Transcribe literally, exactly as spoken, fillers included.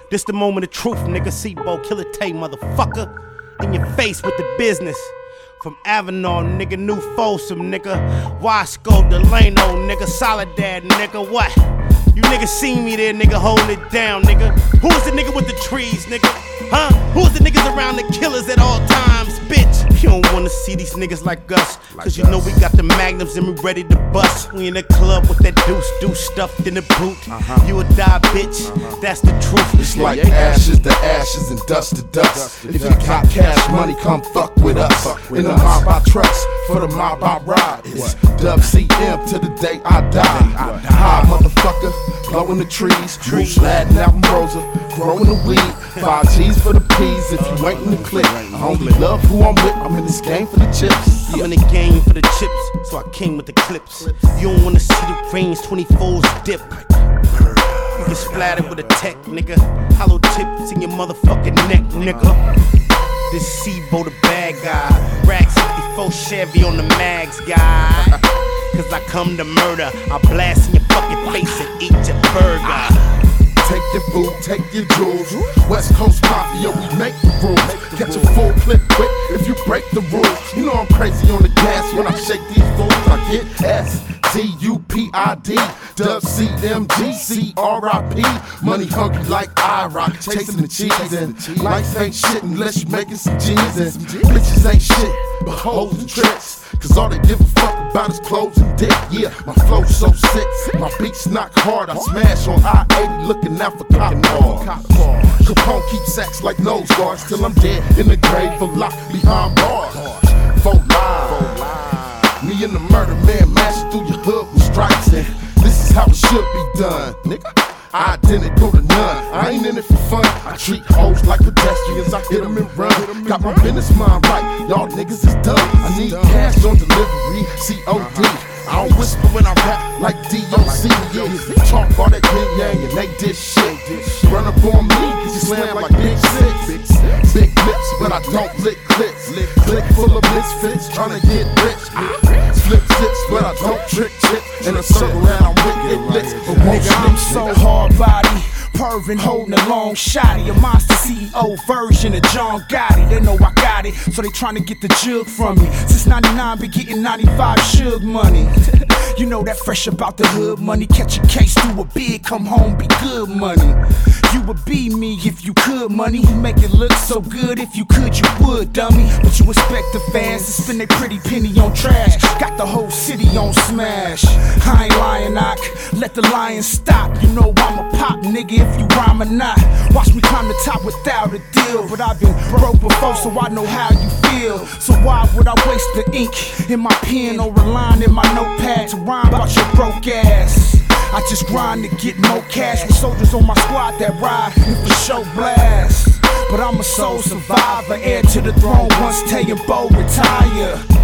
This the moment of truth, nigga. Seabo, Killer Tay, motherfucker. In your face with the business. From Avenal, nigga, New Folsom, nigga. Wasco, Delano, nigga. Soledad, nigga. What? You niggas see me there, nigga, holding it down, nigga. Who is the nigga with the trees, nigga? Huh? Who is the niggas around the killers at all times, bitch? You don't wanna see these niggas like us, cause you know we got the magnums and we ready to bust. We in the club with that deuce, deuce stuffed in the boot. Uh-huh. You a die, bitch, uh-huh. That's the truth. It's like ashes to ashes and dust to dust. If you got cash money, come fuck with us. In the mob I trust, for the mob I ride. It's Dub C M to the day I die. High motherfucker, blowing the trees, Moose Latin album Rosa, growing the weed. Five G's for the P's if you ain't in the clip. I only love who I'm with, I'm in this game for the chips. I'm in the game for the chips, so I came with the clips. You don't wanna see the range, twenty-fours dip. You get splattered with a tech, nigga. Hollow tips in your motherfucking neck, nigga. This Seabo the bad guy. Rack sixty-four Chevy on the mags, guy. Cause I come to murder, I blast in your fucking face and eat your burger. Take your food, take your jewels. West Coast Mafia, we make the rules. Catch a full clip quick if you break the rules. You know I'm crazy on the gas when I shake these fools. I get S T U P I D, Dub C M G C R I P. Money hungry like I rock, chasing the cheese. And life ain't shit unless you making some G's. And bitches ain't shit but hoes and tricks. Cause all they give a fuck about is clothes and dick. Yeah, my flow's so sick, my beats knock hard. I smash on I eighty looking out for cotton ball. Capone keeps sacks like nose guards till I'm dead in the grave or locked behind bars. Four live, me and the murder man mashing through your hood with stripes. And this is how it should be done, nigga. I didn't go to none, I ain't in it for fun. I treat hoes like pedestrians, I hit them and run. Got my business mind right, y'all niggas is dumb. I need cash on delivery, C O D. I don't whisper when I rap like D O C. Yeah, talk all that yin yang and they did shit. Run up on me, cause you slam like Big Six. Big lips, but I don't lick clips. Click full of misfits, tryna get rich. Flip tips, but I don't trick chips. In a circle around, I'm wicked lit. Nigga, I'm so hard body. Pervin holding a long shotty, a monster C E O version of John Gotti. They know I got it, so they tryna get the jug from me. Since ninety-nine, been getting ninety-five Suge money. You know that fresh about the hood money. Catch a case, do a bid, come home, be good money. You would be me if you could, money. You make it look so good, if you could, you would, dummy. But you expect the fans to spend their pretty penny on trash. Got the whole city on smash. I ain't lying, I let the lion stop. You know I'm a pop nigga if you rhyme or not. Watch me climb the top without a deal. But I've been broke before, so I know how you feel. So why would I waste the ink in my pen or a line in my notepad to rhyme about your broke ass? I just grind to get more cash with soldiers on my squad that ride and for show blast. But I'm a soul survivor, heir to the throne once Tay and Bo retire.